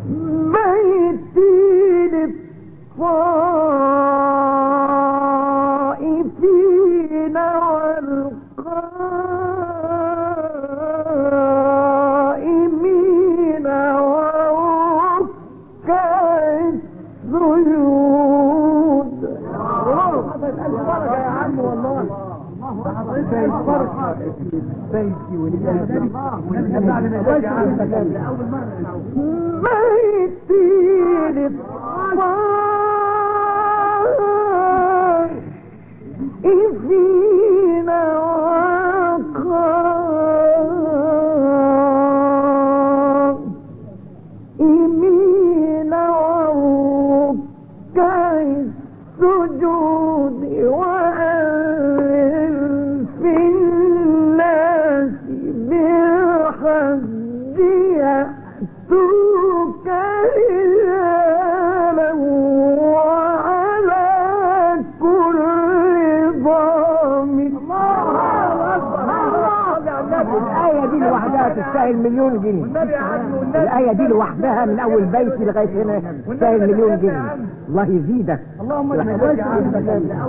بيتي للطائفين والقائمين وركع السجود. يا عم والله بيتي للطائفين والقائمين وركع السجود وأذن في الناس بالحج يأتوك رجالا وعلى كل ضامن. الآية دي لوحدها تستاهل مليون جنيه. الآية دي لوحدها من أول بيتي لغاية هنا تستاهل مليون جنيه. الله يزيدك. اللهم